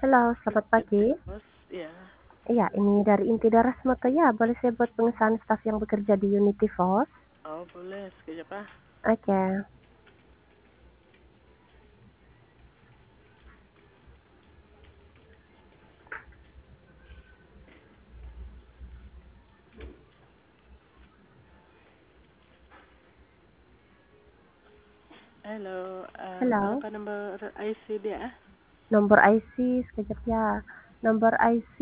Halo, selamat pagi. Bos, iya. Iya, ini dari Inti Daras Matoya. Boleh saya buat pengesahan staf yang bekerja di Unity Force? Oh, boleh. Sekejap, Pak. Oke. Halo, Halo. berapa nomor IC dia? Nomor IC, sekejap ya. Nomor IC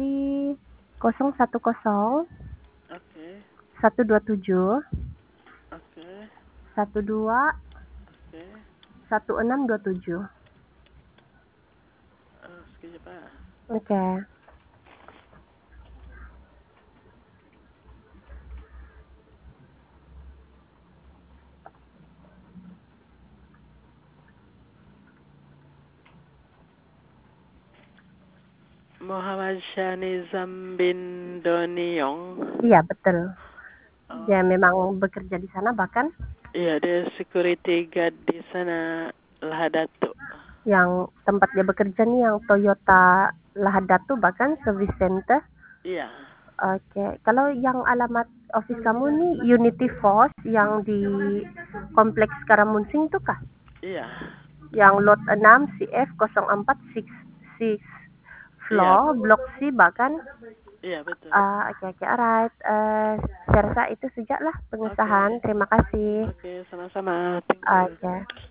010 Oke, 127 oke, 12 oke. 1627. Sekejap, Pak. Oke. Muhammad Shanizam bin Doniyong. Iya, betul. Dia Oh, memang bekerja di sana, bahkan iya, dia security guard di sana, Lahadatu. yang tempat dia bekerja nih yang Toyota Lahadatu, bahkan service center. Iya, Oke, kalau yang alamat office kamu nih Unity Force yang di Kompleks Karamunsing tuh kah? iya, Yang lot 6 CF 04 6 iya, floor Blok C bahkan. iya, betul. Oke oke, alright. Saya rasa itu sejak lah Oke, pengesahan. Terima kasih. oke, sama-sama. Thank you. Oke.